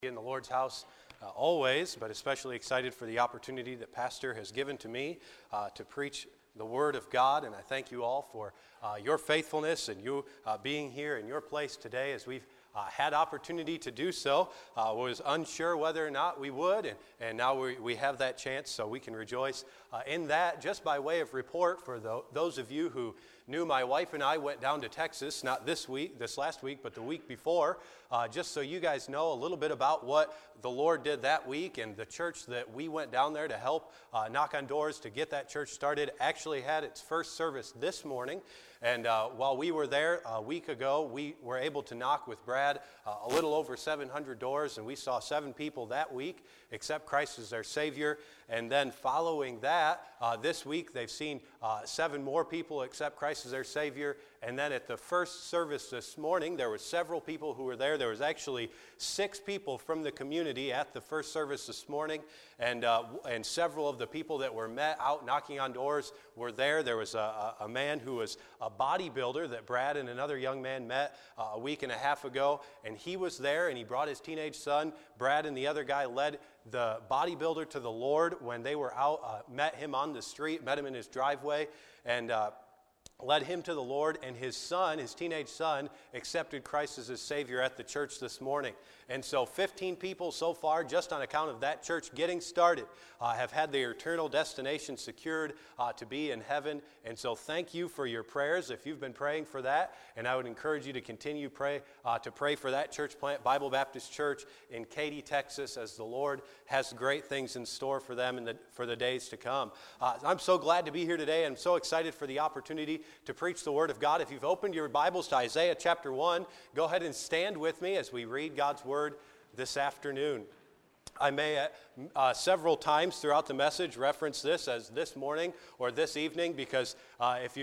In the Lord's house always, but especially excited for the opportunity that Pastor has given to me to preach the Word of God. And I thank you all for your faithfulness and you being here in your place today as we've had opportunity to do so. Was unsure whether or not we would, and now we have that chance, so we can rejoice in that. Just by way of report for those of you who knew, my wife and I went down to Texas, not this last week, but the week before, just so you guys know a little bit about what the Lord did that week. And the church that we went down there to help knock on doors to get that church started actually had its first service this morning. And while we were there a week ago, we were able to knock with Brad a little over 700 doors, and we saw 7 people that week accept Christ as their Savior. And then following that, this week they've seen 7 more people accept Christ as their Savior. And then at the first service this morning, there were several people who were there. There was actually 6 people from the community at the first service this morning, and several of the people that were met out knocking on doors were there. There was a man who was a bodybuilder that Brad and another young man met a week and a half ago, and he was there, and he brought his teenage son. Brad and the other guy led the bodybuilder to the Lord when they were out, met him on the street, met him in his driveway, and led him to the Lord, and his teenage son, accepted Christ as his Savior at the church this morning. And so 15 people so far, just on account of that church getting started, have had their eternal destination secured to be in heaven. And so thank you for your prayers if you've been praying for that. And I would encourage you to continue to pray for that church plant, Bible Baptist Church in Katy, Texas, as the Lord has great things in store for them for the days to come. I'm so glad to be here today. I'm so excited for the opportunity to preach the Word of God. If you've opened your Bibles to Isaiah chapter 1, go ahead and stand with me as we read God's Word this afternoon. I may several times throughout the message reference this as this morning or this evening, because if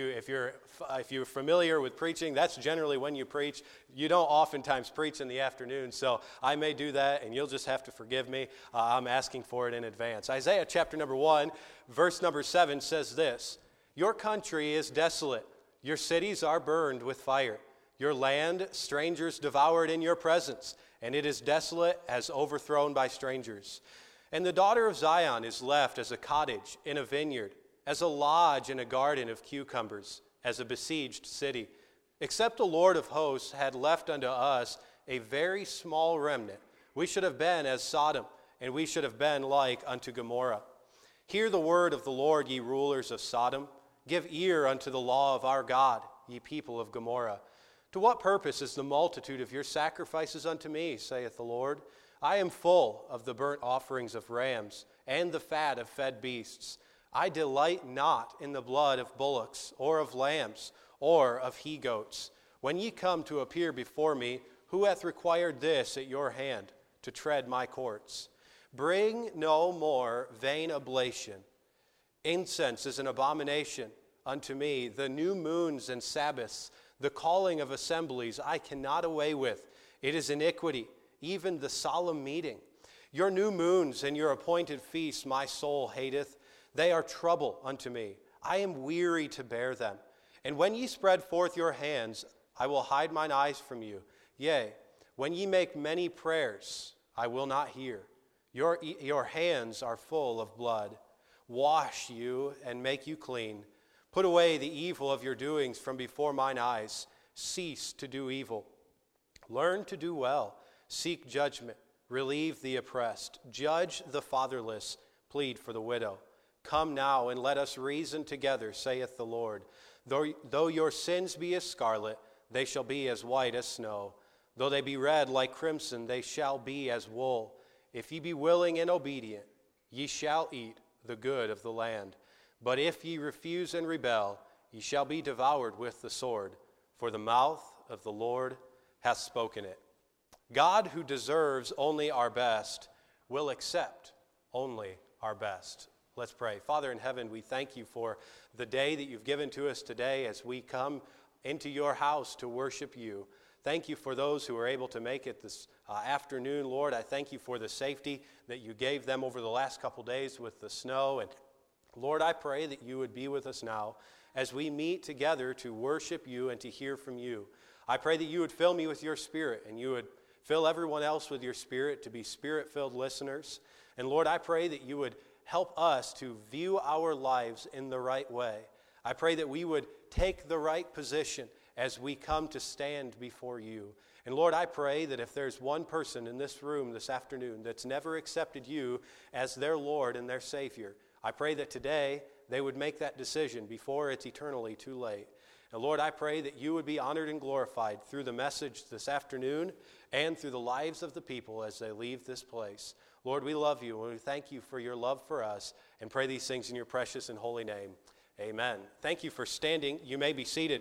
you're familiar with preaching, that's generally when you preach. You don't oftentimes preach in the afternoon, so I may do that, and you'll just have to forgive me. I'm asking for it in advance. Isaiah chapter number 1, verse number 7 says this: "Your country is desolate, your cities are burned with fire. Your land, strangers devoured in your presence, and it is desolate as overthrown by strangers. And the daughter of Zion is left as a cottage in a vineyard, as a lodge in a garden of cucumbers, as a besieged city. Except the Lord of hosts had left unto us a very small remnant, we should have been as Sodom, and we should have been like unto Gomorrah. Hear the word of the Lord, ye rulers of Sodom. Give ear unto the law of our God, ye people of Gomorrah. To what purpose is the multitude of your sacrifices unto me, saith the Lord? I am full of the burnt offerings of rams, and the fat of fed beasts. I delight not in the blood of bullocks, or of lambs, or of he-goats. When ye come to appear before me, who hath required this at your hand, to tread my courts? Bring no more vain oblation. Incense is an abomination unto me. The new moons and Sabbaths, the calling of assemblies, I cannot away with. It is iniquity, even the solemn meeting. Your new moons and your appointed feasts my soul hateth. They are trouble unto me. I am weary to bear them. And when ye spread forth your hands, I will hide mine eyes from you. Yea, when ye make many prayers, I will not hear. Your hands are full of blood. Wash you and make you clean. Put away the evil of your doings from before mine eyes. Cease to do evil. Learn to do well. Seek judgment. Relieve the oppressed. Judge the fatherless. Plead for the widow. Come now and let us reason together, saith the Lord. Though your sins be as scarlet, they shall be as white as snow. Though they be red like crimson, they shall be as wool. If ye be willing and obedient, ye shall eat the good of the land. But if ye refuse and rebel, ye shall be devoured with the sword, for the mouth of the Lord hath spoken it." God, who deserves only our best, will accept only our best. Let's pray. Father in heaven, we thank you for the day that you've given to us today as we come into your house to worship you. Thank you for those who are able to make it this afternoon, Lord. I thank you for the safety that you gave them over the last couple days with the snow. And Lord, I pray that you would be with us now as we meet together to worship you and to hear from you. I pray that you would fill me with your Spirit and you would Fill everyone else with your Spirit to be Spirit-filled listeners. And Lord, I pray that you would help us to view our lives in the right way. I pray that we would take the right position as we come to stand before you. And Lord, I pray that if there's one person in this room this afternoon that's never accepted you as their Lord and their Savior, I pray that today they would make that decision before it's eternally too late. And Lord, I pray that you would be honored and glorified through the message this afternoon and through the lives of the people as they leave this place. Lord, we love you and we thank you for your love for us and pray these things in your precious and holy name. Amen. Thank you for standing. You may be seated.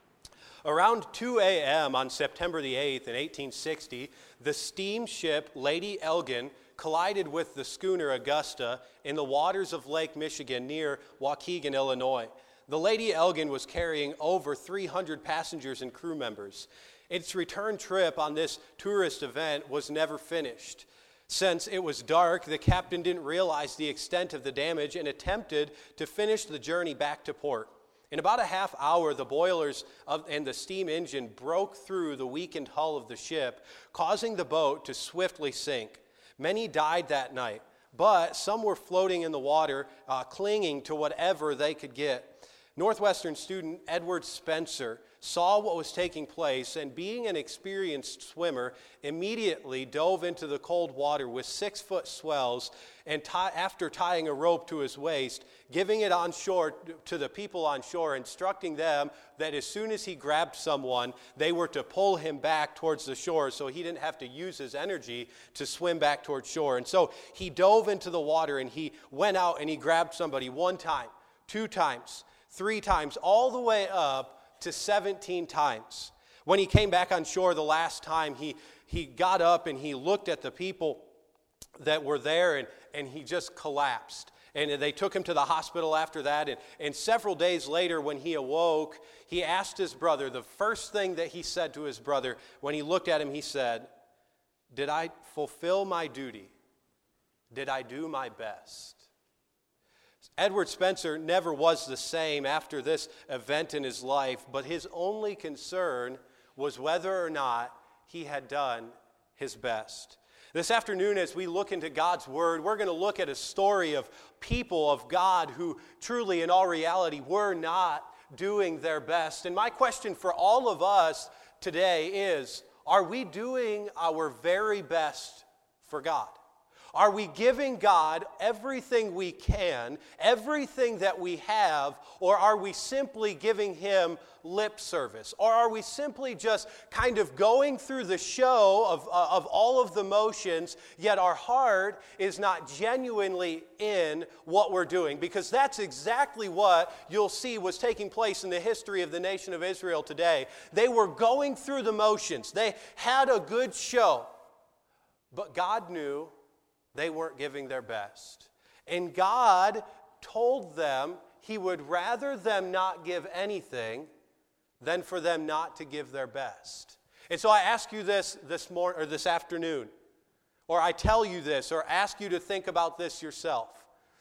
Around 2 a.m. on September the 8th in 1860, the steamship Lady Elgin collided with the schooner Augusta in the waters of Lake Michigan near Waukegan, Illinois. The Lady Elgin was carrying over 300 passengers and crew members. Its return trip on this tourist event was never finished. Since it was dark, the captain didn't realize the extent of the damage and attempted to finish the journey back to port. In about a half hour, the boilers and the steam engine broke through the weakened hull of the ship, causing the boat to swiftly sink. Many died that night, but some were floating in the water, clinging to whatever they could get. Northwestern student Edward Spencer saw what was taking place and, being an experienced swimmer, immediately dove into the cold water with 6-foot swells and after tying a rope to his waist, giving it on shore to the people on shore, instructing them that as soon as he grabbed someone, they were to pull him back towards the shore so he didn't have to use his energy to swim back towards shore. And so he dove into the water and he went out and he grabbed somebody 1 time, 2 times, 3 times, all the way up to 17 times. When he came back on shore the last time, he got up and he looked at the people that were there and he just collapsed. And they took him to the hospital after that. And several days later, when he awoke, he asked his brother, the first thing that he said to his brother, when he looked at him, he said, "Did I fulfill my duty? Did I do my best?" Edward Spencer never was the same after this event in his life, but his only concern was whether or not he had done his best. This afternoon, as we look into God's Word, we're going to look at a story of people of God who truly, in all reality, were not doing their best. And my question for all of us today is, are we doing our very best for God? Are we giving God everything we can, everything that we have, or are we simply giving Him lip service? Or are we simply just kind of going through the show of all of the motions, yet our heart is not genuinely in what we're doing? Because that's exactly what you'll see was taking place in the history of the nation of Israel today. They were going through the motions. They had a good show, but God knew they weren't giving their best. And God told them He would rather them not give anything than for them not to give their best. And so I ask you this morning or this afternoon, or I tell you this, or ask you to think about this yourself.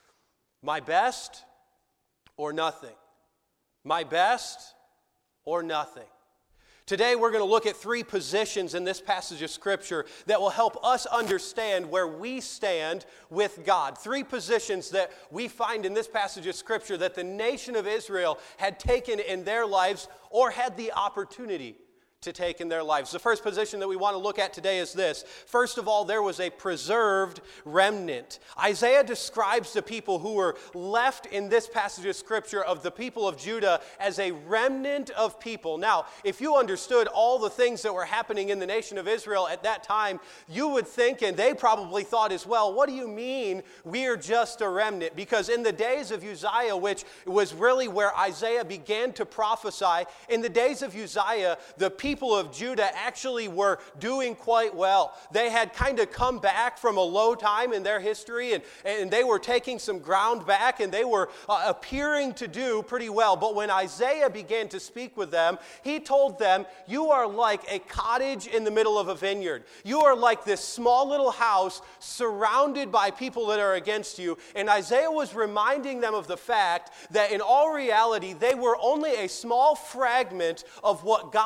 My best or nothing? My best or nothing? Today we're going to look at 3 positions in this passage of Scripture that will help us understand where we stand with God. 3 positions that we find in this passage of Scripture that the nation of Israel had taken in their lives or had the opportunity to take in their lives. The first position that we want to look at today is this. First of all, there was a preserved remnant. Isaiah describes the people who were left in this passage of Scripture of the people of Judah as a remnant of people. Now, if you understood all the things that were happening in the nation of Israel at that time, you would think, and they probably thought as well, what do you mean we're just a remnant? Because in the days of Uzziah, which was really where Isaiah began to prophesy, in the days of Uzziah, the people of Judah actually were doing quite well. They had kind of come back from a low time in their history, and they were taking some ground back, and they were appearing to do pretty well. But when Isaiah began to speak with them, he told them, you are like a cottage in the middle of a vineyard. You are like this small little house surrounded by people that are against you. And Isaiah was reminding them of the fact that in all reality, they were only a small fragment of what God had intended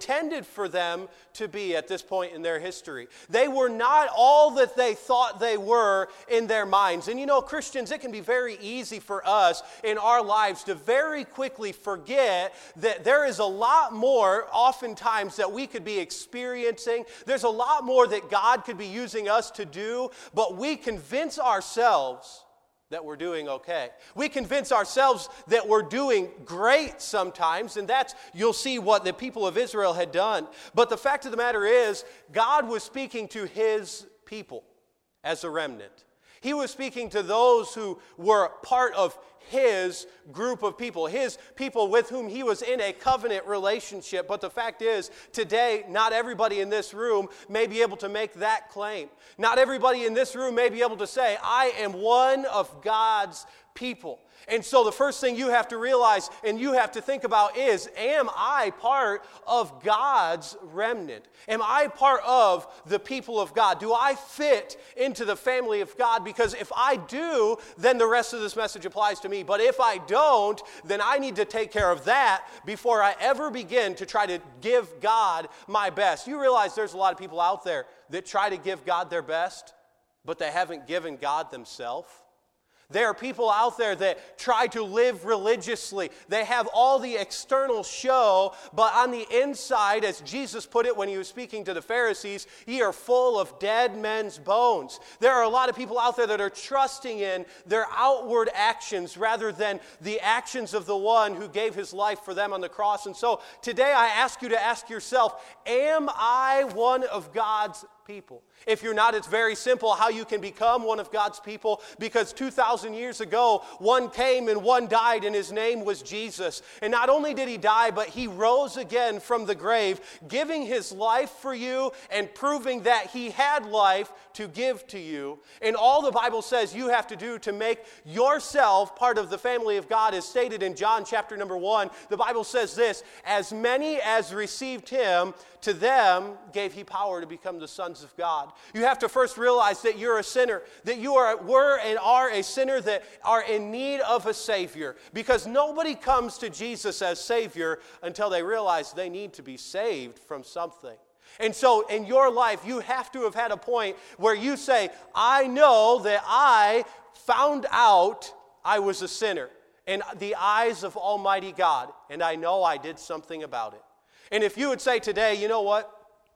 intended for them to be at this point in their history. They were not all that they thought they were in their minds. And you know, Christians, it can be very easy for us in our lives to very quickly forget that there is a lot more oftentimes that we could be experiencing. There's a lot more that God could be using us to do, but we convince ourselves that we're doing okay. We convince ourselves that we're doing great sometimes, and you'll see what the people of Israel had done. But the fact of the matter is, God was speaking to His people as a remnant. He was speaking to those who were part of His group of people, His people with whom He was in a covenant relationship. But the fact is, today, not everybody in this room may be able to make that claim. Not everybody in this room may be able to say, I am one of God's people. And so the first thing you have to realize and you have to think about is, am I part of God's remnant? Am I part of the people of God? Do I fit into the family of God? Because if I do, then the rest of this message applies to me. But if I don't, then I need to take care of that before I ever begin to try to give God my best. You realize there's a lot of people out there that try to give God their best, but they haven't given God themselves. There are people out there that try to live religiously. They have all the external show, but on the inside, as Jesus put it when He was speaking to the Pharisees, ye are full of dead men's bones. There are a lot of people out there that are trusting in their outward actions rather than the actions of the one who gave His life for them on the cross. And so today I ask you to ask yourself, am I one of God's people? If you're not, it's very simple how you can become one of God's people, because 2,000 years ago, one came and one died, and His name was Jesus. And not only did He die, but He rose again from the grave, giving His life for you and proving that He had life to give to you. And all the Bible says you have to do to make yourself part of the family of God is stated in John chapter number 1. The Bible says this, as many as received Him, to them gave He power to become the sons of God. You have to first realize that you're a sinner, that you were and are a sinner that are in need of a Savior. Because nobody comes to Jesus as Savior until they realize they need to be saved from something. And so in your life, you have to have had a point where you say, I know that I found out I was a sinner in the eyes of Almighty God, and I know I did something about it. And if you would say today, you know what?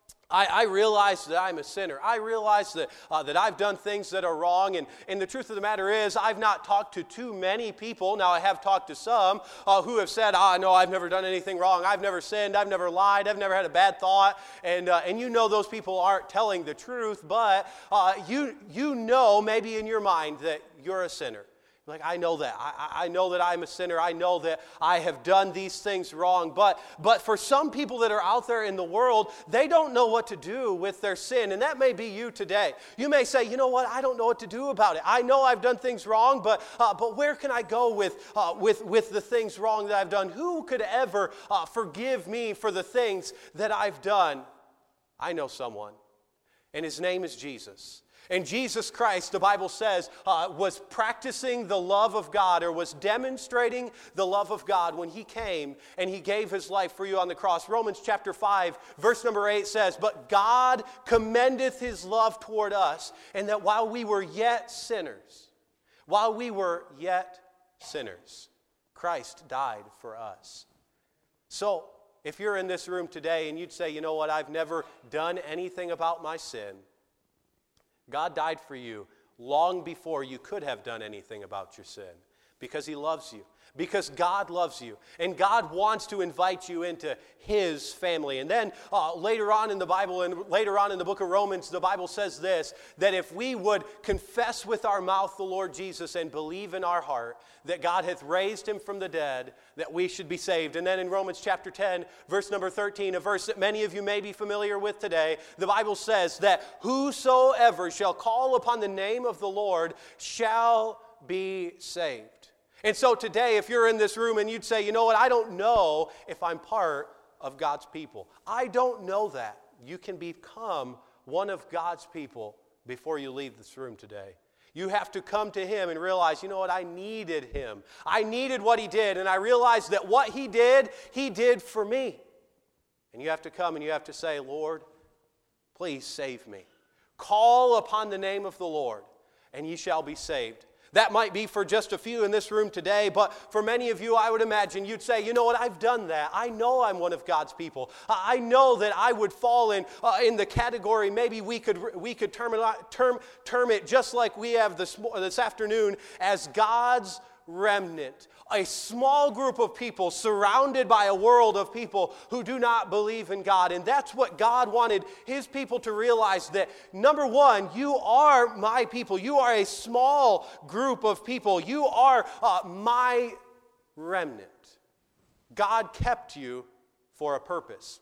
I realize that I'm a sinner. I realize that I've done things that are wrong. And the truth of the matter is, I've not talked to too many people. Now, I have talked to some who have said, no, I've never done anything wrong. I've never sinned. I've never lied. I've never had a bad thought. And you know those people aren't telling the truth, but you know maybe in your mind that you're a sinner. Like, I know that. I know that I'm a sinner. I know that I have done these things wrong. But for some people that are out there in the world, they don't know what to do with their sin. And that may be you today. You may say, you know what? I don't know what to do about it. I know I've done things wrong, but where can I go with the things wrong that I've done? Who could ever forgive me for the things that I've done? I know someone, and His name is Jesus. And Jesus Christ, the Bible says, was practicing the love of God, or was demonstrating the love of God when He came and He gave His life for you on the cross. Romans chapter 5, verse number 8 says, but God commendeth His love toward us, and that while we were yet sinners, Christ died for us. So, if you're in this room today and you'd say, you know what, I've never done anything about my sin, God died for you long before you could have done anything about your sin, because He loves you, because God loves you, and God wants to invite you into His family. And then later on in the Bible and later on in the book of Romans, the Bible says this, that if we would confess with our mouth the Lord Jesus and believe in our heart that God hath raised Him from the dead, that we should be saved. And then in Romans chapter 10, verse number 13, a verse that many of you may be familiar with today, the Bible says that whosoever shall call upon the name of the Lord shall be saved. And so today, if you're in this room and you'd say, you know what, I don't know if I'm part of God's people. I don't know that. You can become one of God's people before you leave this room today. You have to come to Him and realize, you know what, I needed Him. I needed what He did, and I realized that what He did for me. And you have to come and you have to say, Lord, please save me. Call upon the name of the Lord, and ye shall be saved. That might be for just a few in this room today, but for many of you, I would imagine you'd say, you know what, I've done that. I know I'm one of God's people. I know that I would fall in the category, maybe we could term it just like we have this afternoon, as God's remnant. A small group of people surrounded by a world of people who do not believe in God. And that's what God wanted His people to realize, that number one, you are my people. You are a small group of people. You are my remnant. God kept you for a purpose.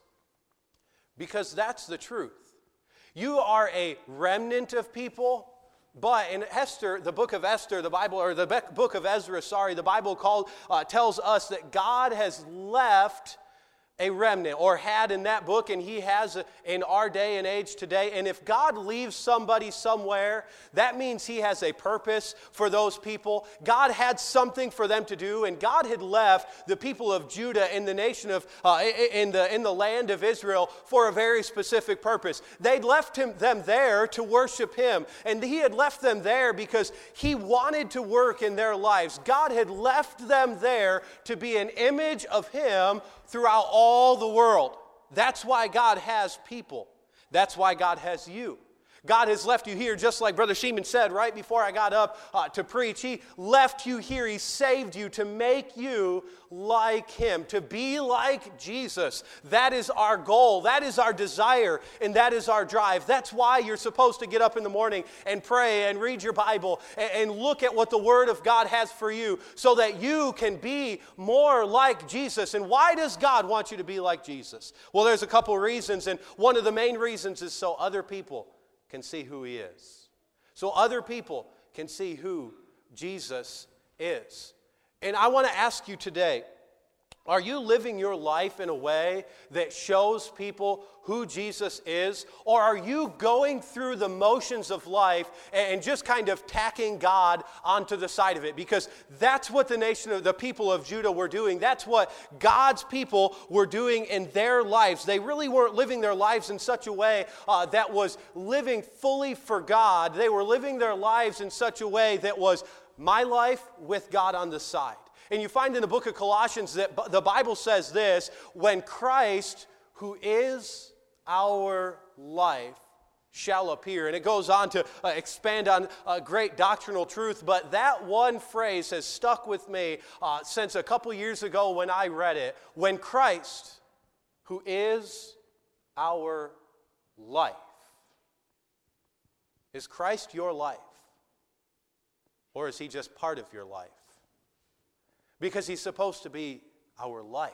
Because that's the truth. You are a remnant of people. But in Esther, the book of Esther, the Bible, or the book of Ezra, the Bible tells us that God has left a remnant, or had in that book, and He has in our day and age today. And if God leaves somebody somewhere, that means He has a purpose for those people. God had something for them to do, and God had left the people of Judah in the nation of in the land of Israel for a very specific purpose. They'd left them there to worship Him, and He had left them there because He wanted to work in their lives. God had left them there to be an image of Him throughout all the world. That's why God has people. That's why God has you. God has left you here, just like Brother Sheeman said right before I got up to preach. He left you here. He saved you to make you like Him, to be like Jesus. That is our goal. That is our desire, and that is our drive. That's why you're supposed to get up in the morning and pray and read your Bible and look at what the Word of God has for you, so that you can be more like Jesus. And why does God want you to be like Jesus? Well, there's a couple reasons, and one of the main reasons is so other people can see who He is. So other people can see who Jesus is. And I want to ask you today, are you living your life in a way that shows people who Jesus is? Or are you going through the motions of life and just kind of tacking God onto the side of it? Because that's what the people of Judah were doing. That's what God's people were doing in their lives. They really weren't living their lives in such a way that was living fully for God. They were living their lives in such a way that was my life with God on the side. And you find in the book of Colossians that the Bible says this: when Christ, who is our life, shall appear. And it goes on to expand on a great doctrinal truth, but that one phrase has stuck with me since a couple years ago when I read it. When Christ, who is our life. Is Christ your life? Or is He just part of your life? Because He's supposed to be our life.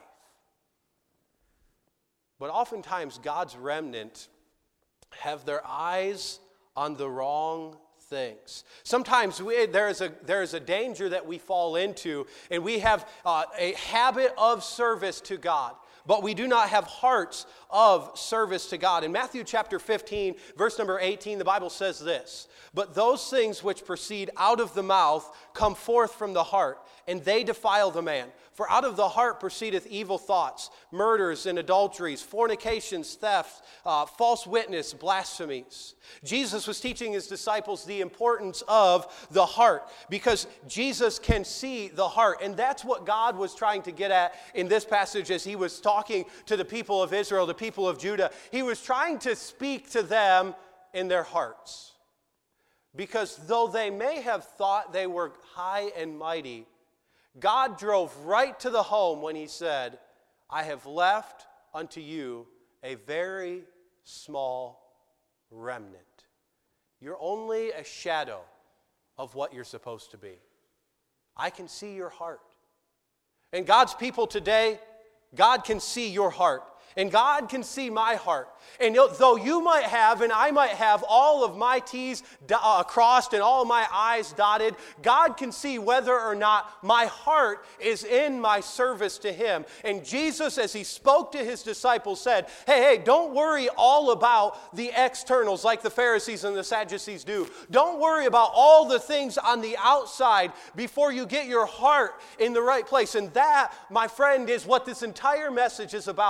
But oftentimes God's remnant have their eyes on the wrong things. Sometimes there is a danger that we fall into, and we have a habit of service to God, but we do not have hearts of service to God. In Matthew chapter 15, verse number 18, the Bible says this: but those things which proceed out of the mouth come forth from the heart, and they defile the man. For out of the heart proceedeth evil thoughts, murders and adulteries, fornications, thefts, false witness, blasphemies. Jesus was teaching His disciples the importance of the heart, because Jesus can see the heart. And that's what God was trying to get at in this passage as He was talking to the people of Israel, the people of Judah. He was trying to speak to them in their hearts. Because though they may have thought they were high and mighty, God drove right to the home when He said, I have left unto you a very small remnant. You're only a shadow of what you're supposed to be. I can see your heart. And God's people today, God can see your heart. And God can see my heart. And though you might have, and I might have, all of my T's crossed and all of my I's dotted, God can see whether or not my heart is in my service to Him. And Jesus, as He spoke to His disciples, said, hey, don't worry all about the externals like the Pharisees and the Sadducees do. Don't worry about all the things on the outside before you get your heart in the right place. And that, my friend, is what this entire message is about this afternoon.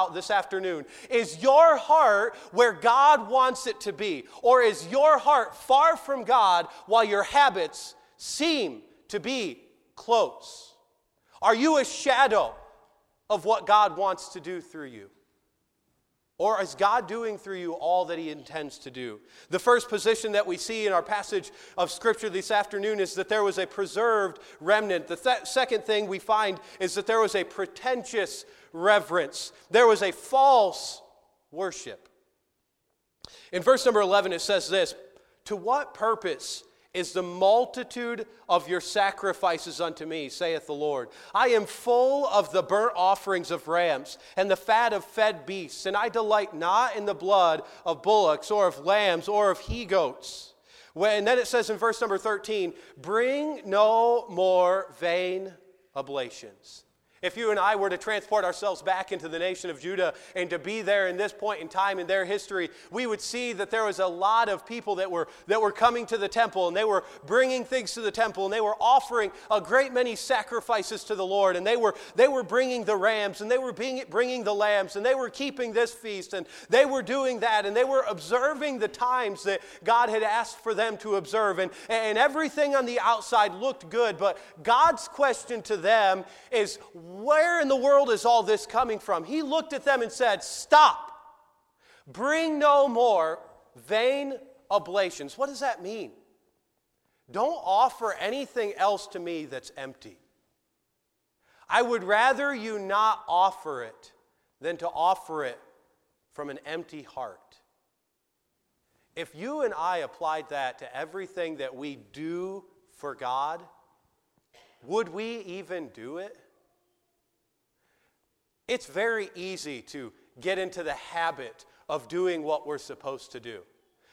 afternoon. Is your heart where God wants it to be? Or is your heart far from God while your habits seem to be close? Are you a shadow of what God wants to do through you? Or is God doing through you all that He intends to do? The first position that we see in our passage of Scripture this afternoon is that there was a preserved remnant. The second thing we find is that there was a pretentious reverence. There was a false worship. In verse number 11 it says this, "To what purpose is the multitude of your sacrifices unto me, saith the Lord? I am full of the burnt offerings of rams and the fat of fed beasts, and I delight not in the blood of bullocks or of lambs or of he-goats." And then it says in verse number 13, "Bring no more vain oblations." If you and I were to transport ourselves back into the nation of Judah and to be there in this point in time in their history, we would see that there was a lot of people that were coming to the temple, and they were bringing things to the temple, and they were offering a great many sacrifices to the Lord, and they were bringing the rams, and they were bringing the lambs, and they were keeping this feast, and they were doing that, and they were observing the times that God had asked for them to observe, and everything on the outside looked good, but God's question to them is, where in the world is all this coming from? He looked at them and said, "Stop. Bring no more vain oblations." What does that mean? Don't offer anything else to me that's empty. I would rather you not offer it than to offer it from an empty heart. If you and I applied that to everything that we do for God, would we even do it? It's very easy to get into the habit of doing what we're supposed to do.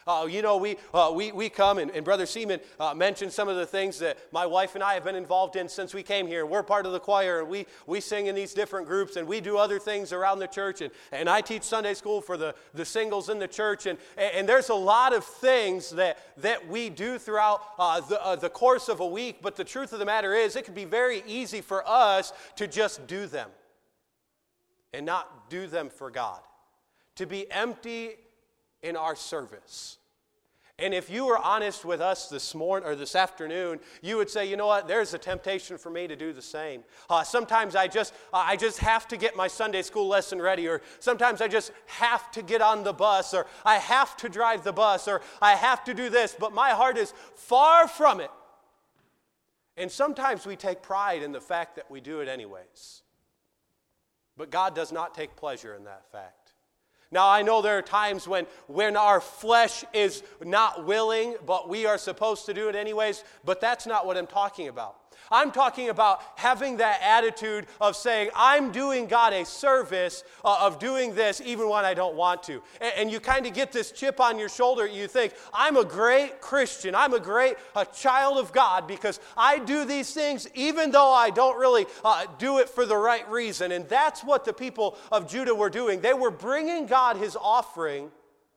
We come, and Brother Seaman mentioned some of the things that my wife and I have been involved in since we came here. We're part of the choir, and we sing in these different groups, and we do other things around the church, and I teach Sunday school for the singles in the church, and there's a lot of things that we do throughout the course of a week, but the truth of the matter is it can be very easy for us to just do them and not do them for God, to be empty in our service. And if you were honest with us this morning or this afternoon, you would say, you know what, there's a temptation for me to do the same. Sometimes I just have to get my Sunday school lesson ready, or sometimes I just have to get on the bus, or I have to drive the bus, or I have to do this, but my heart is far from it. And sometimes we take pride in the fact that we do it anyways. But God does not take pleasure in that fact. Now, I know there are times when our flesh is not willing, but we are supposed to do it anyways, but that's not what I'm talking about. I'm talking about having that attitude of saying, I'm doing God a service of doing this even when I don't want to. And you kind of get this chip on your shoulder. You think, I'm a great Christian. I'm a child of God because I do these things even though I don't really do it for the right reason. And that's what the people of Judah were doing. They were bringing God His offering,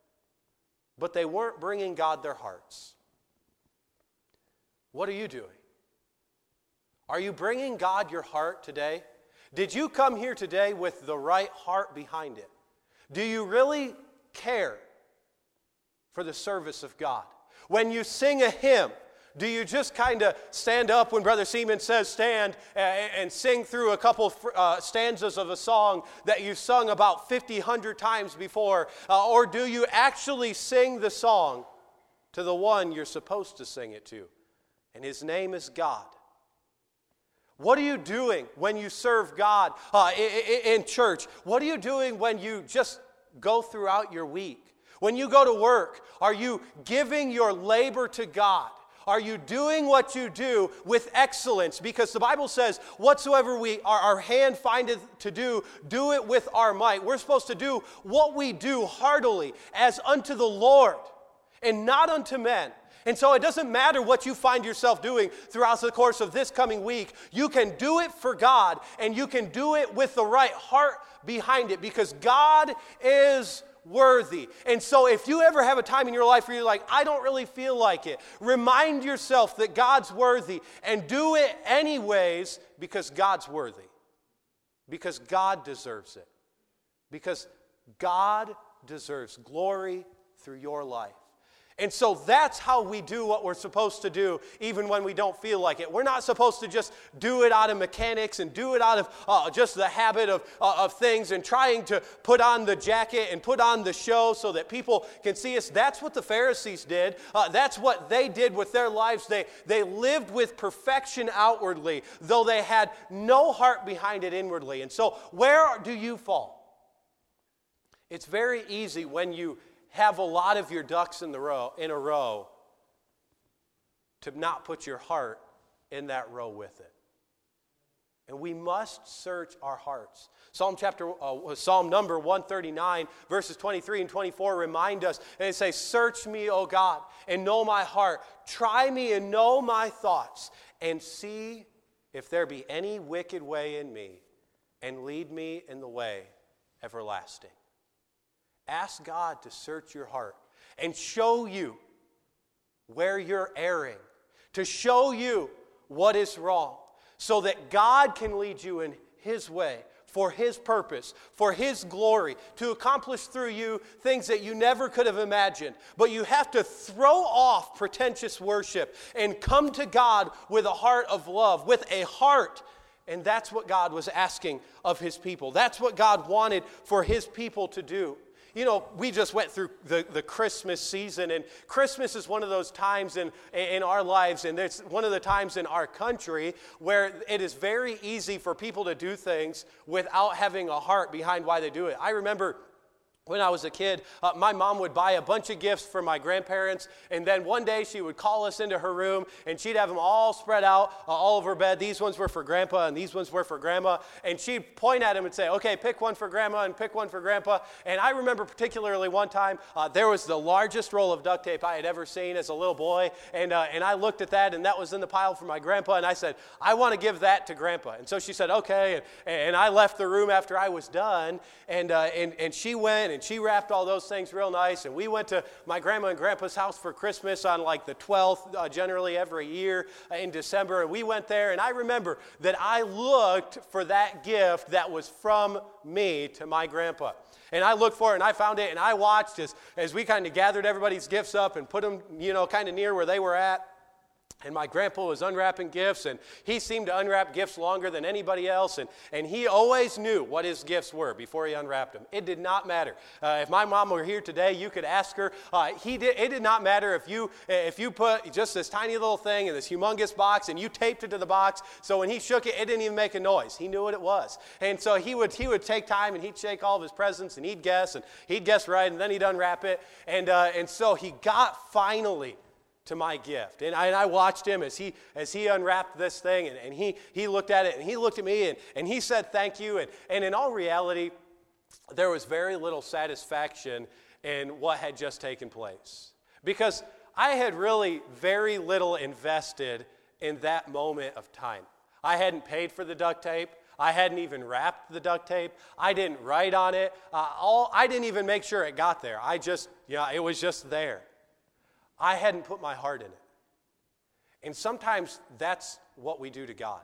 but they weren't bringing God their hearts. What are you doing? Are you bringing God your heart today? Did you come here today with the right heart behind it? Do you really care for the service of God? When you sing a hymn, do you just kind of stand up when Brother Seaman says stand and sing through a couple stanzas of a song that you've sung about 100 times before? Or do you actually sing the song to the one you're supposed to sing it to? And His name is God. What are you doing when you serve God in church? What are you doing when you just go throughout your week? When you go to work, are you giving your labor to God? Are you doing what you do with excellence? Because the Bible says, whatsoever our hand findeth to do, do it with our might. We're supposed to do what we do heartily as unto the Lord and not unto men. And so it doesn't matter what you find yourself doing throughout the course of this coming week. You can do it for God, and you can do it with the right heart behind it because God is worthy. And so if you ever have a time in your life where you're like, I don't really feel like it, remind yourself that God's worthy and do it anyways because God's worthy. Because God deserves it. Because God deserves glory through your life. And so that's how we do what we're supposed to do, even when we don't feel like it. We're not supposed to just do it out of mechanics and do it out of just the habit of things and trying to put on the jacket and put on the show so that people can see us. That's what the Pharisees did. That's what they did with their lives. They lived with perfection outwardly, though they had no heart behind it inwardly. And so where do you fall? It's very easy when you have a lot of your ducks in a row to not put your heart in that row with it. And we must search our hearts. Psalm number 139, verses 23 and 24 remind us, and they say, "Search me, O God, and know my heart. Try me and know my thoughts, and see if there be any wicked way in me, and lead me in the way everlasting." Ask God to search your heart and show you where you're erring, to show you what is wrong, so that God can lead you in His way, for His purpose, for His glory, to accomplish through you things that you never could have imagined. But you have to throw off pretentious worship and come to God with a heart of love, with a heart. And that's what God was asking of His people. That's what God wanted for His people to do. You know, we just went through the Christmas season, and Christmas is one of those times in our lives, and it's one of the times in our country where it is very easy for people to do things without having a heart behind why they do it. I remember when I was a kid, my mom would buy a bunch of gifts for my grandparents, and then one day she would call us into her room, and she'd have them all spread out all over her bed. These ones were for Grandpa, and these ones were for Grandma, and she'd point at them and say, "Okay, pick one for Grandma and pick one for Grandpa." And I remember particularly one time, there was the largest roll of duct tape I had ever seen as a little boy, and I looked at that, and that was in the pile for my grandpa, and I said, "I want to give that to Grandpa." And so she said, "Okay," and I left the room after I was done, and she went, and she wrapped all those things real nice, and we went to my grandma and grandpa's house for Christmas on like the 12th, generally every year in December, and we went there, and I remember that I looked for that gift that was from me to my grandpa. And I looked for it, and I found it, and I watched as we kind of gathered everybody's gifts up and put them, kind of near where they were at. And my grandpa was unwrapping gifts, and he seemed to unwrap gifts longer than anybody else, and he always knew what his gifts were before he unwrapped them. It did not matter. If my mom were here today, you could ask her. It did not matter if you put just this tiny little thing in this humongous box, and you taped it to the box, so when he shook it, it didn't even make a noise. He knew what it was. And so he would take time, and he'd shake all of his presents, and he'd guess right, and then he'd unwrap it. And so he got finally to my gift. And I watched him as he unwrapped this thing, and he looked at it, and he looked at me, and he said thank you. And in all reality, there was very little satisfaction in what had just taken place, because I had really very little invested in that moment of time. I hadn't paid for the duct tape. I hadn't even wrapped the duct tape. I didn't write on it. I didn't even make sure it got there. It was just there. I hadn't put my heart in it. And sometimes that's what we do to God.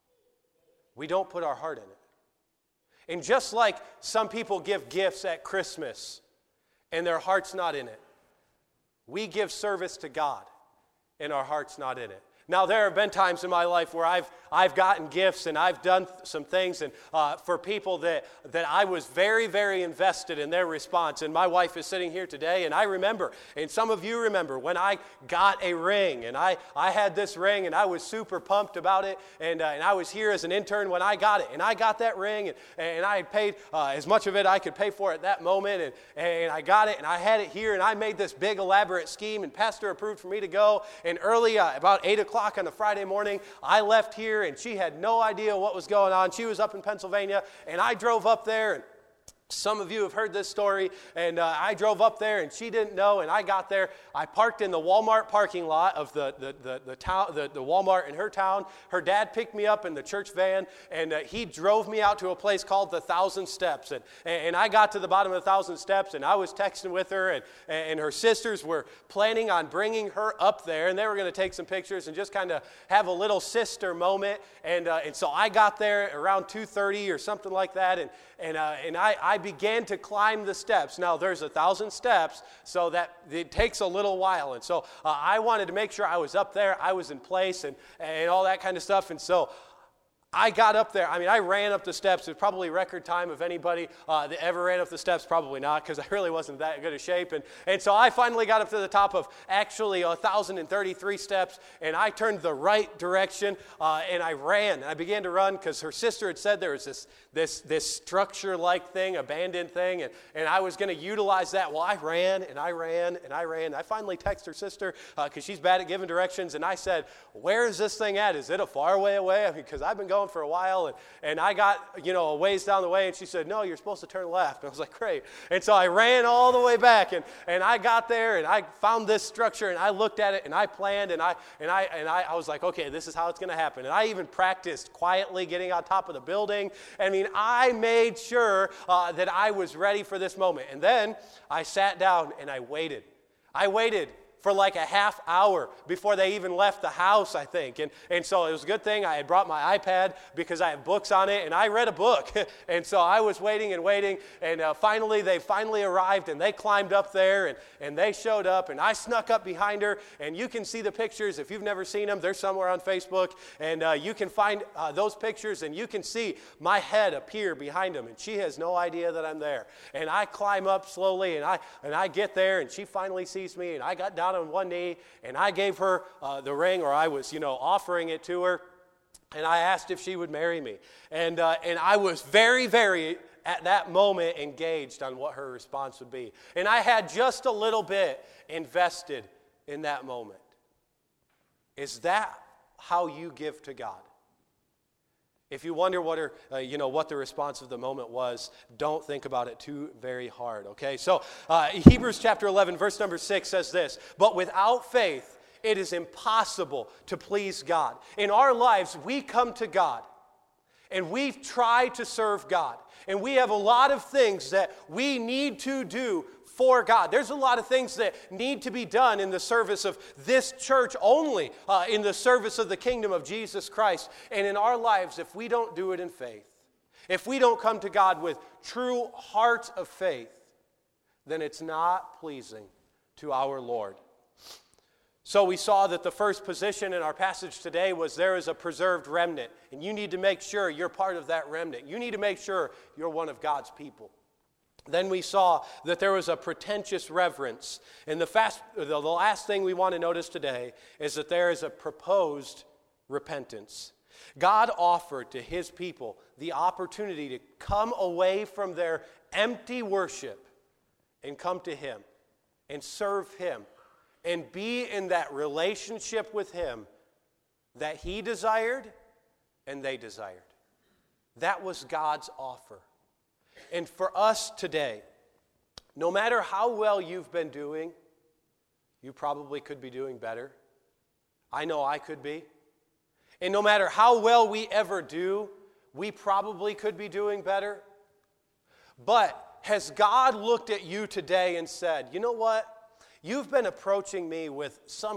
We don't put our heart in it. And just like some people give gifts at Christmas and their heart's not in it, we give service to God and our heart's not in it. Now, there have been times in my life where I've gotten gifts and I've done some things and for people that I was very, very invested in their response. And my wife is sitting here today, and I remember, and some of you remember, when I got a ring. And I had this ring, and I was super pumped about it. And I was here as an intern when I got it. And I got that ring, and I had paid as much of it I could pay for at that moment. And I got it, and I had it here, and I made this big elaborate scheme, and Pastor approved for me to go. And early, about 8 o'clock on a Friday morning, I left here, and she had no idea what was going on. She was up in Pennsylvania, and I drove up there, and some of you have heard this story, and I drove up there, and she didn't know, and I got there. I parked in the Walmart parking lot of the town, the Walmart in her town. Her dad picked me up in the church van, and he drove me out to a place called the Thousand Steps, and I got to the bottom of the Thousand Steps, and I was texting with her, and her sisters were planning on bringing her up there, and they were going to take some pictures and just kind of have a little sister moment, and so I got there around 2:30 or something like that, and I began to climb the steps. Now, there's 1,000 steps, so that it takes a little while. And so I wanted to make sure I was up there, I was in place, and all that kind of stuff. And so I got up there. I mean, I ran up the steps. It was probably record time of anybody that ever ran up the steps. Probably not, because I really wasn't that good a shape. And so I finally got up to the top of actually 1,033 steps, and I turned the right direction, and I ran. And I began to run because her sister had said there was this structure-like thing, abandoned thing, and I was going to utilize that. Well, I ran, and I ran, and I ran. I finally texted her sister because she's bad at giving directions, and I said, "Where is this thing at? Is it a far way away?" I mean, because I've been going for a while, and I got, a ways down the way, and she said, "No, you're supposed to turn left." And I was like, "Great." And so I ran all the way back, and I got there, and I found this structure, and I looked at it, and I planned, and I was like, okay, this is how it's going to happen. And I even practiced quietly getting on top of the building. I mean, I made sure that I was ready for this moment. And then I sat down, and I waited. I waited for like a half hour before they even left the house, I think. And so it was a good thing I had brought my iPad because I have books on it, and I read a book. And so I was waiting, and finally they arrived, and they climbed up there, and they showed up, and I snuck up behind her, and you can see the pictures. If you've never seen them, they're somewhere on Facebook, and you can find those pictures, and you can see my head appear behind them, and she has no idea that I'm there. And I climb up slowly, and I get there, and she finally sees me, and I got down on one knee, and I gave her the ring, or I was, offering it to her, and I asked if she would marry me. And I was very, very, at that moment, engaged on what her response would be. And I had just a little bit invested in that moment. Is that how you give to God? If you wonder what the response of the moment was, don't think about it too very hard, okay? So Hebrews chapter 11, verse number 6 says this, "But without faith, it is impossible to please God." In our lives, we come to God, and we try to serve God. And we have a lot of things that we need to do for God. There's a lot of things that need to be done in the service of this church only, in the service of the kingdom of Jesus Christ. And in our lives, if we don't do it in faith, if we don't come to God with true hearts of faith, then it's not pleasing to our Lord. So we saw that the first position in our passage today was there is a preserved remnant, and you need to make sure you're part of that remnant. You need to make sure you're one of God's people. Then we saw that there was a pretentious reverence. And the last thing we want to notice today is that there is a proposed repentance. God offered to his people the opportunity to come away from their empty worship and come to him and serve him and be in that relationship with him that he desired and they desired. That was God's offer. And for us today, no matter how well you've been doing, you probably could be doing better. I know I could be. And no matter how well we ever do, we probably could be doing better. But has God looked at you today and said, "You know what? You've been approaching me with some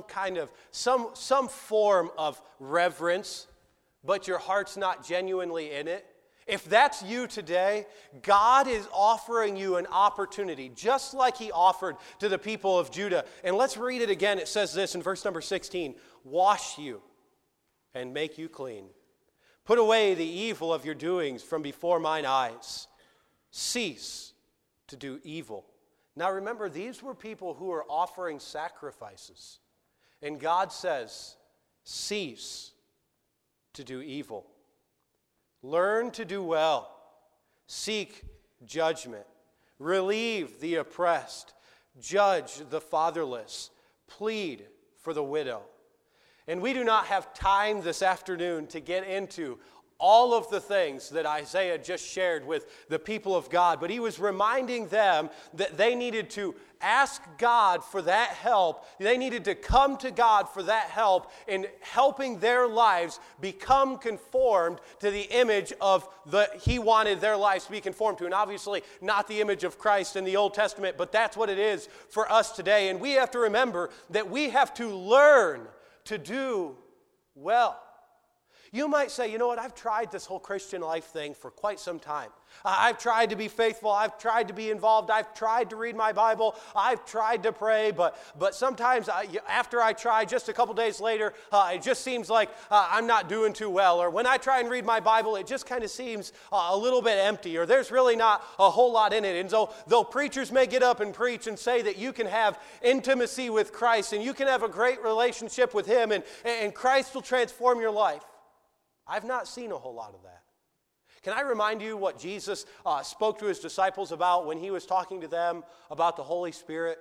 form of reverence, but your heart's not genuinely in it"? If that's you today, God is offering you an opportunity, just like he offered to the people of Judah. And let's read it again. It says this in verse number 16, "Wash you and make you clean. Put away the evil of your doings from before mine eyes. Cease to do evil." Now remember, these were people who were offering sacrifices. And God says, cease to do evil. Learn to do well. Seek judgment. Relieve the oppressed. Judge the fatherless. Plead for the widow. And we do not have time this afternoon to get into all of the things that Isaiah just shared with the people of God. But he was reminding them that they needed to ask God for that help. They needed to come to God for that help in helping their lives become conformed to the image of he wanted their lives to be conformed to. And obviously not the image of Christ in the Old Testament, but that's what it is for us today. And we have to remember that we have to learn to do well. You might say, you know what, I've tried this whole Christian life thing for quite some time. I've tried to be faithful. I've tried to be involved. I've tried to read my Bible. I've tried to pray. But sometimes after I try, just a couple days later, it just seems like I'm not doing too well. Or when I try and read my Bible, it just kind of seems a little bit empty. Or there's really not a whole lot in it. And so though preachers may get up and preach and say that you can have intimacy with Christ and you can have a great relationship with Him and Christ will transform your life, I've not seen a whole lot of that. Can I remind you what Jesus spoke to His disciples about when He was talking to them about the Holy Spirit?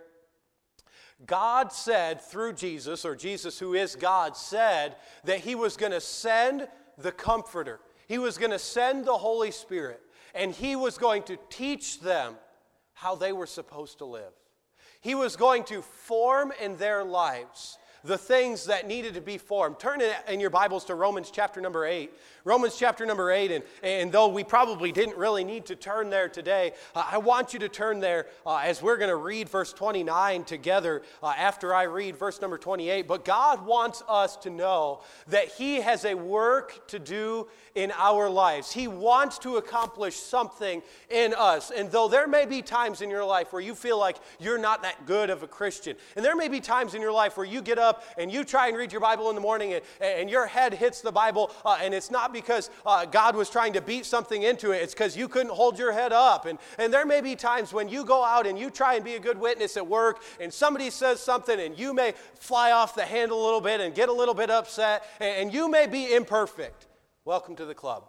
God said through Jesus, or Jesus who is God, said that He was going to send the Comforter. He was going to send the Holy Spirit, and He was going to teach them how they were supposed to live. He was going to form in their lives the things that needed to be formed. Turn in your Bibles to Romans chapter number 8. Romans chapter number 8, and though we probably didn't really need to turn there today, I want you to turn there as we're going to read verse 29 together after I read verse number 28. But God wants us to know that He has a work to do in our lives. He wants to accomplish something in us. And though there may be times in your life where you feel like you're not that good of a Christian, and there may be times in your life where you get up and you try and read your Bible in the morning and your head hits the Bible and it's not because God was trying to beat something into it. It's because you couldn't hold your head up. And there may be times when you go out and you try and be a good witness at work and somebody says something and you may fly off the handle a little bit and get a little bit upset and you may be imperfect. Welcome to the club.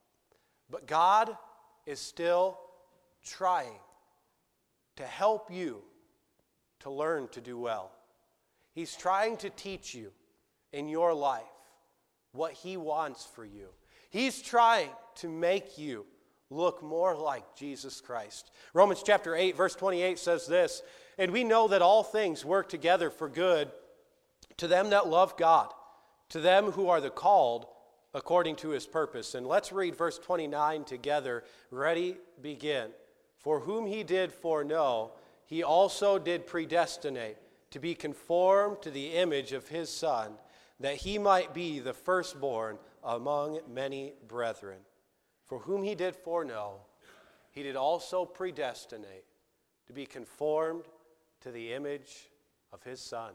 But God is still trying to help you to learn to do well. He's trying to teach you in your life what He wants for you. He's trying to make you look more like Jesus Christ. Romans chapter 8, verse 28 says this, "And we know that all things work together for good to them that love God, to them who are the called according to His purpose." And let's read verse 29 together. Ready, begin. "For whom He did foreknow, He also did predestinate to be conformed to the image of His Son, that He might be the firstborn among many brethren. For whom He did foreknow, He did also predestinate to be conformed to the image of His Son."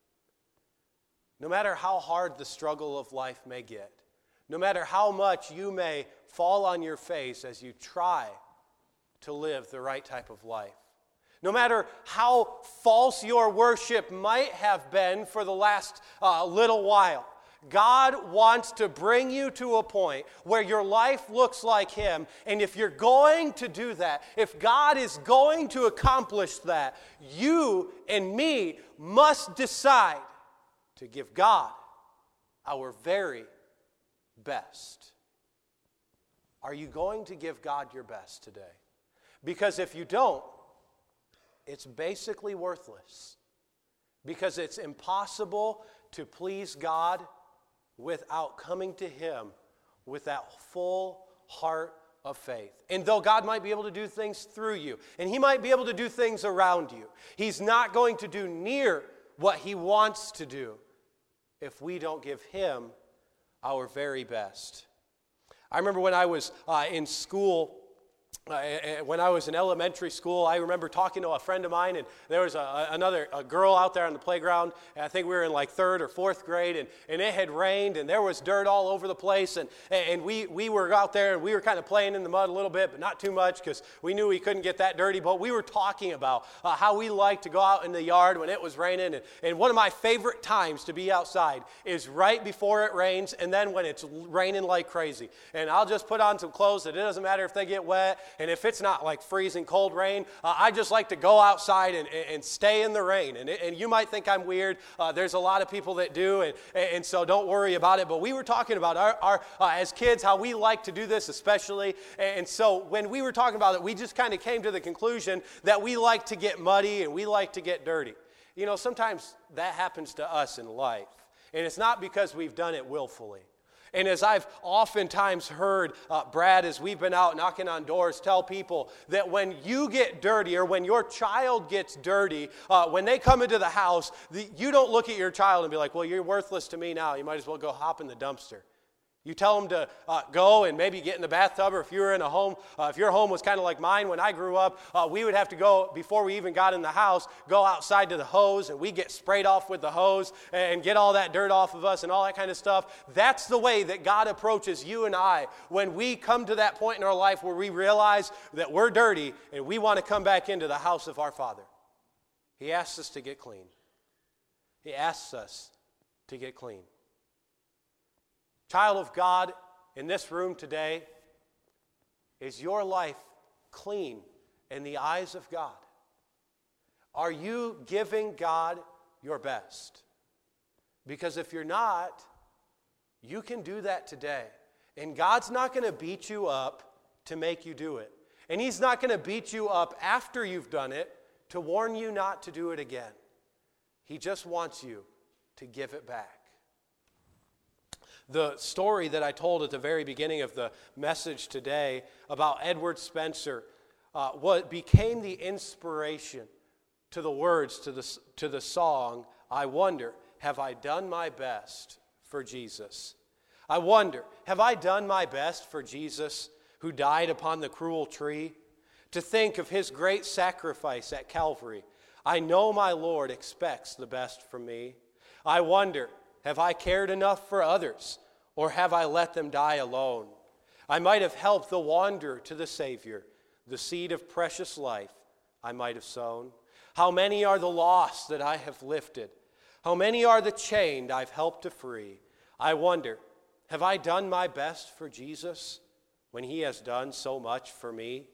No matter how hard the struggle of life may get, no matter how much you may fall on your face as you try to live the right type of life, no matter how false your worship might have been for the last little while, God wants to bring you to a point where your life looks like Him. And if you're going to do that, if God is going to accomplish that, you and me must decide to give God our very best. Are you going to give God your best today? Because if you don't, it's basically worthless, because it's impossible to please God without coming to Him with that full heart of faith. And though God might be able to do things through you, and He might be able to do things around you, He's not going to do near what He wants to do if we don't give Him our very best. I remember when I was in school, when I was in elementary school, I remember talking to a friend of mine, and there was a girl out there on the playground, and I think we were in like 3rd or 4th grade, and it had rained, and there was dirt all over the place, and we were out there, and we were kind of playing in the mud a little bit, but not too much, because we knew we couldn't get that dirty, but we were talking about how we liked to go out in the yard when it was raining, and one of my favorite times to be outside is right before it rains, and then when it's raining like crazy, and I'll just put on some clothes that it doesn't matter if they get wet. And if it's not like freezing cold rain, I just like to go outside and stay in the rain. And you might think I'm weird. There's a lot of people that do, and so don't worry about it. But we were talking about our as kids, how we like to do this especially. And so when we were talking about it, we just kind of came to the conclusion that we like to get muddy and we like to get dirty. You know, sometimes that happens to us in life. And it's not because we've done it willfully. And as I've oftentimes heard Brad, as we've been out knocking on doors, tell people that when you get dirty or when your child gets dirty, when they come into the house, you don't look at your child and be like, well, you're worthless to me now. You might as well go hop in the dumpster. You tell them to go and maybe get in the bathtub, or if you're in a home, if your home was kind of like mine when I grew up, we would have to go, before we even got in the house, go outside to the hose, and we get sprayed off with the hose and get all that dirt off of us and all that kind of stuff. That's the way that God approaches you and I when we come to that point in our life where we realize that we're dirty and we want to come back into the house of our Father. He asks us to get clean. He asks us to get clean. Child of God, in this room today, is your life clean in the eyes of God? Are you giving God your best? Because if you're not, you can do that today. And God's not going to beat you up to make you do it. And He's not going to beat you up after you've done it to warn you not to do it again. He just wants you to give it back. The story that I told at the very beginning of the message today about Edward Spencer, what became the inspiration to the words to the song, I wonder, have I done my best for Jesus? I wonder, have I done my best for Jesus who died upon the cruel tree? To think of His great sacrifice at Calvary, I know my Lord expects the best from me. I wonder, have I cared enough for others, or have I let them die alone? I might have helped the wanderer to the Savior, the seed of precious life I might have sown. How many are the lost that I have lifted? How many are the chained I've helped to free? I wonder, have I done my best for Jesus when He has done so much for me?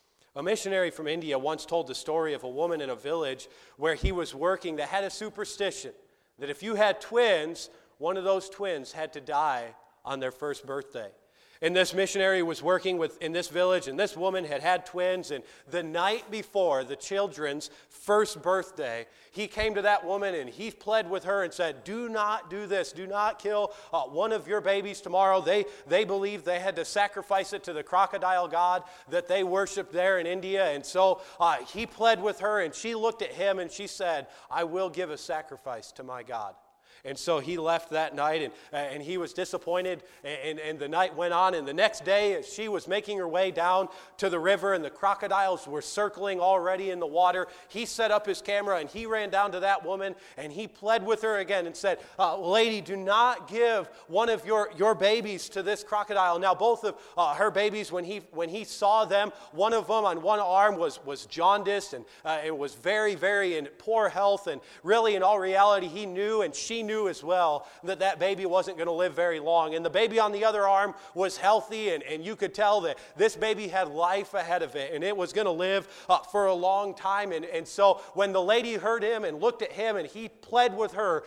A missionary from India once told the story of a woman in a village where he was working that had a superstition that if you had twins, one of those twins had to die on their first birthday. And this missionary was working in this village, and this woman had twins, and the night before the children's first birthday, he came to that woman and he pled with her and said, do not do this. Do not kill one of your babies tomorrow. They believed they had to sacrifice it to the crocodile god that they worshiped there in India. And so he pled with her, and she looked at him and she said, I will give a sacrifice to my God. And so he left that night, and he was disappointed, and the night went on, and the next day, as she was making her way down to the river, and the crocodiles were circling already in the water, he set up his camera, and he ran down to that woman, and he pled with her again and said, lady, do not give one of your babies to this crocodile. Now, both of her babies, when he saw them, one of them on one arm was jaundiced, and it was very, very in poor health, and really, in all reality, he knew, and she knew as well that baby wasn't going to live very long. And the baby on the other arm was healthy, and you could tell that this baby had life ahead of it, and it was going to live for a long time. And so when the lady heard him and looked at him, and he pled with her,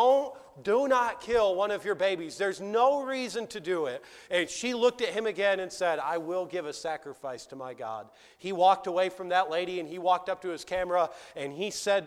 do not kill one of your babies. There's no reason to do it. And she looked at him again and said, I will give a sacrifice to my God. He walked away from that lady, and he walked up to his camera, and he said,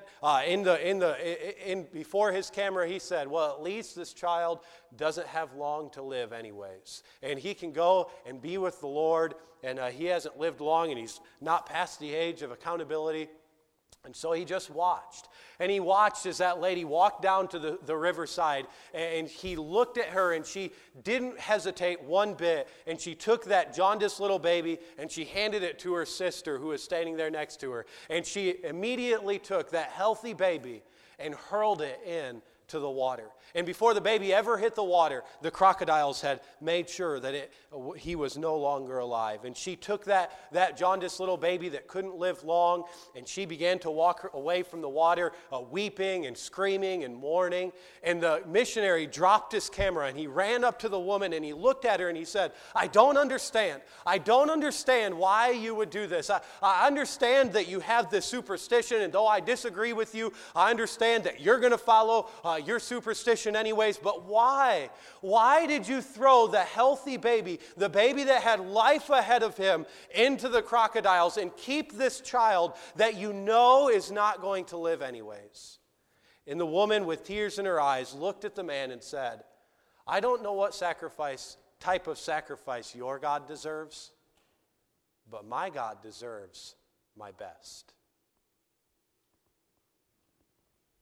before his camera, he said, well, at least this child doesn't have long to live anyways. And he can go and be with the Lord, and he hasn't lived long, and he's not past the age of accountability. And so he just watched. And he watched as that lady walked down to the riverside, and he looked at her, and she didn't hesitate one bit. And she took that jaundiced little baby, and she handed it to her sister who was standing there next to her. And she immediately took that healthy baby and hurled it in to the water. And before the baby ever hit the water, the crocodiles had made sure that he was no longer alive. And she took that jaundiced little baby that couldn't live long, and she began to walk away from the water, weeping and screaming and mourning. And the missionary dropped his camera, and he ran up to the woman, and he looked at her, and he said, I don't understand. I don't understand why you would do this. I understand that you have this superstition, and though I disagree with you, I understand that you're going to follow your superstition anyways, but why? Why did you throw the healthy baby, the baby that had life ahead of him, into the crocodiles and keep this child that you know is not going to live anyways? And the woman, with tears in her eyes, looked at the man and said, I don't know what type of sacrifice your God deserves, but my God deserves my best.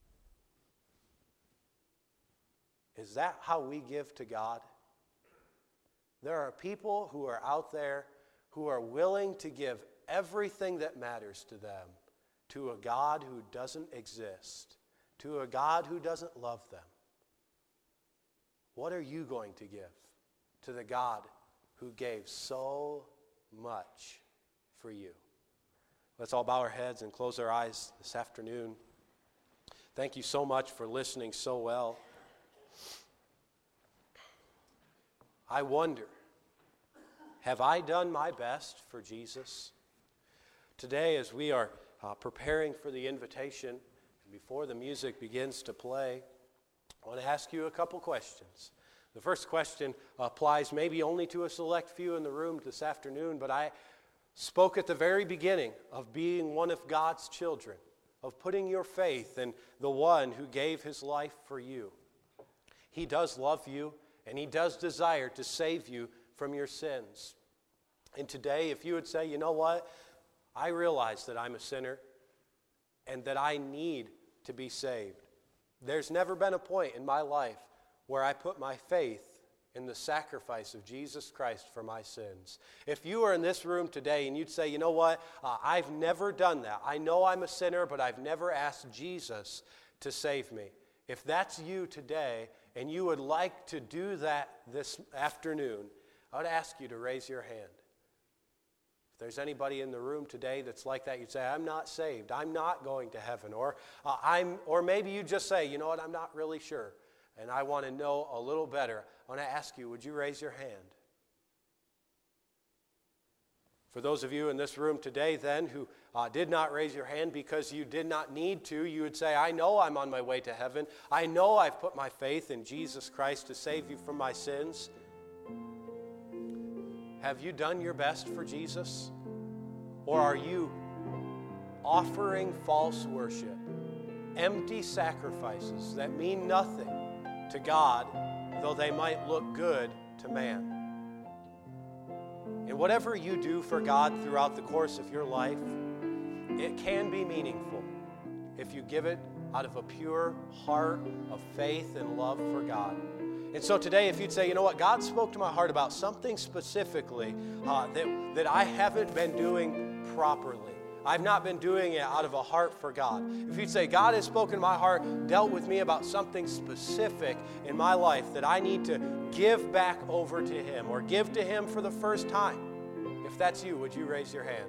Is that how we give to God? There are people who are out there who are willing to give everything that matters to them to a God who doesn't exist, to a God who doesn't love them. What are you going to give to the God who gave so much for you? Let's all bow our heads and close our eyes this afternoon. Thank you so much for listening so well. I wonder, have I done my best for Jesus? Today, as we are preparing for the invitation, and before the music begins to play, I want to ask you a couple questions. The first question applies maybe only to a select few in the room this afternoon, but I spoke at the very beginning of being one of God's children, of putting your faith in the one who gave his life for you. He does love you, and he does desire to save you from your sins. And today, if you would say, you know what, I realize that I'm a sinner and that I need to be saved. There's never been a point in my life where I put my faith in the sacrifice of Jesus Christ for my sins. If you are in this room today and you'd say, you know what, I've never done that. I know I'm a sinner, but I've never asked Jesus to save me. If that's you today and you would like to do that this afternoon, I would ask you to raise your hand. If there's anybody in the room today that's like that, you'd say, I'm not saved. I'm not going to heaven. Or maybe you just say, you know what, I'm not really sure, and I want to know a little better. I want to ask you, would you raise your hand? For those of you in this room today then who did not raise your hand because you did not need to, you would say, I know I'm on my way to heaven. I know I've put my faith in Jesus Christ to save you from my sins. Have you done your best for Jesus? Or are you offering false worship, empty sacrifices that mean nothing to God, though they might look good to man? And whatever you do for God throughout the course of your life, it can be meaningful if you give it out of a pure heart of faith and love for God. And so today, if you'd say, you know what, God spoke to my heart about something specifically that I haven't been doing properly. I've not been doing it out of a heart for God. If you'd say, God has spoken to my heart, dealt with me about something specific in my life that I need to give back over to Him or give to Him for the first time. If that's you, would you raise your hand?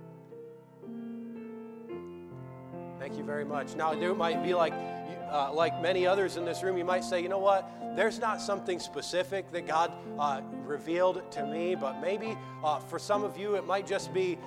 Thank you very much. Now, there might be like many others in this room, you might say, you know what, there's not something specific that God revealed to me, but maybe for some of you, it might just be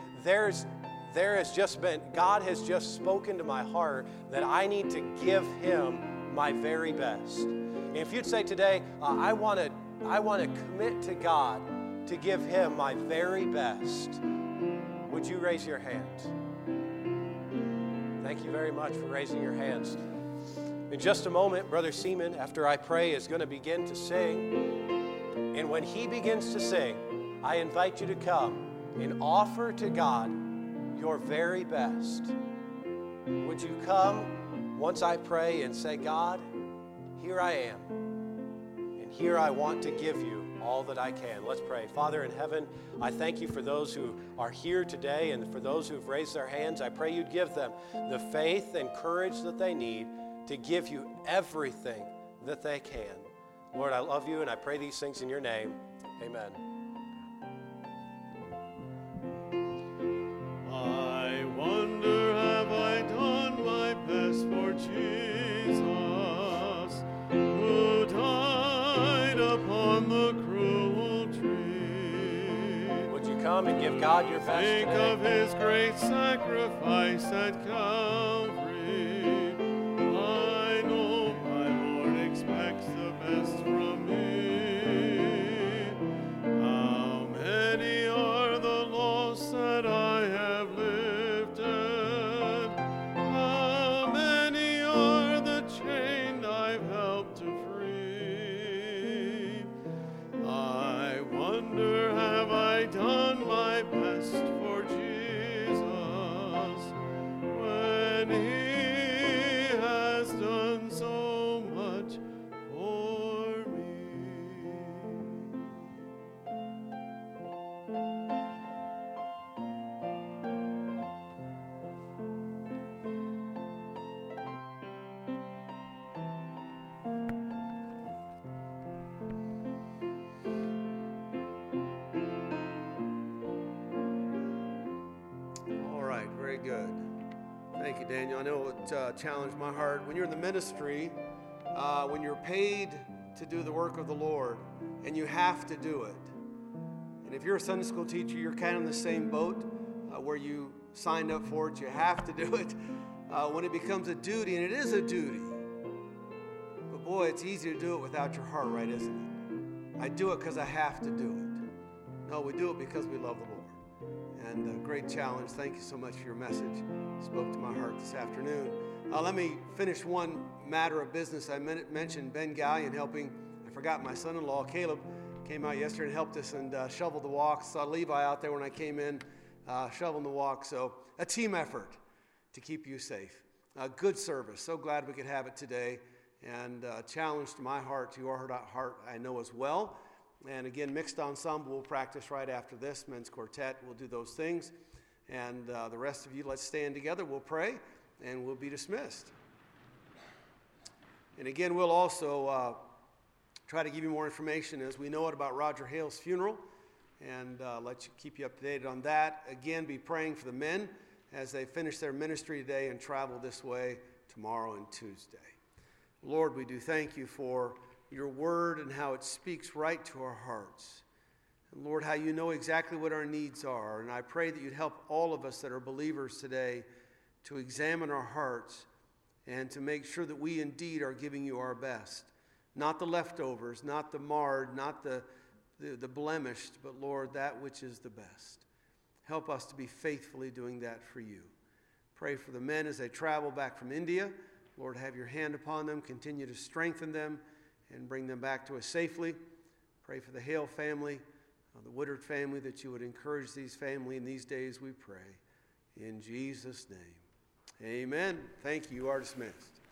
God has just spoken to my heart that I need to give Him my very best. And if you'd say today, I want to commit to God to give Him my very best, would you raise your hands? Thank you very much for raising your hands. In just a moment, Brother Seaman, after I pray, is going to begin to sing. And when he begins to sing, I invite you to come and offer to God your very best. Would you come once I pray and say, God, here I am, and here I want to give you all that I can. Let's pray. Father in heaven, I thank you for those who are here today and for those who've raised their hands. I pray you'd give them the faith and courage that they need to give you everything that they can. Lord, I love you and I pray these things in your name. Amen. I wonder, have I done my best for Jesus, who died upon the cruel tree? Would you come and give God your best Think today? of his great sacrifice at Calvary. I know my Lord expects the best from me. How many are the lost that I have lifted? How many are the chained I've helped to free? I wonder, have I done my best for Jesus when He Very good. Thank you, Daniel. I know it challenged my heart. When you're in the ministry, when you're paid to do the work of the Lord, and you have to do it. And if you're a Sunday school teacher, you're kind of in the same boat where you signed up for it, you have to do it. When it becomes a duty, and it is a duty, but boy, it's easy to do it without your heart, right, isn't it? I do it because I have to do it. No, we do it because we love the Lord. And a great challenge. Thank you so much for your message. It spoke to my heart this afternoon. Let me finish one matter of business. I mentioned Ben Gallion helping. I forgot my son-in-law, Caleb, came out yesterday and helped us and shoveled the walks. Saw Levi out there when I came in, shoveling the walk. So a team effort to keep you safe. Good service. So glad we could have it today. And challenge to my heart, to your heart, I know as well. And again, mixed ensemble, we'll practice right after this. Men's quartet, we'll do those things. And the rest of you, let's stand together. We'll pray, and we'll be dismissed. And again, we'll also try to give you more information as we know it about Roger Hale's funeral, and keep you up to date on that. Again, be praying for the men as they finish their ministry today and travel this way tomorrow and Tuesday. Lord, we do thank you for your word and how it speaks right to our hearts. And Lord, how you know exactly what our needs are. And I pray that you'd help all of us that are believers today to examine our hearts and to make sure that we indeed are giving you our best. Not the leftovers, not the marred, not the blemished, but Lord, that which is the best. Help us to be faithfully doing that for you. Pray for the men as they travel back from India. Lord, have your hand upon them. Continue to strengthen them and bring them back to us safely. Pray for the Hale family, the Woodard family, that you would encourage these family in these days, we pray. In Jesus' name, amen. Thank you. You are dismissed.